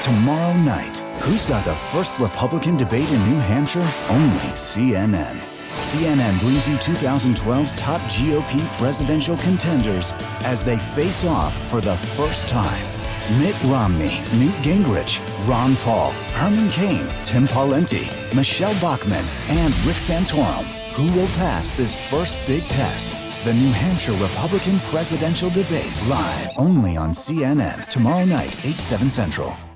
Tomorrow night, who's got the first Republican debate in New Hampshire? Only CNN. CNN brings you 2012's top GOP presidential contenders as they face off for the first time. Mitt Romney, Newt Gingrich, Ron Paul, Herman Cain, Tim Pawlenty, Michelle Bachmann, and Rick Santorum. Who will pass this first big test? The New Hampshire Republican presidential debate, live only on CNN, tomorrow night, 8/7 Central.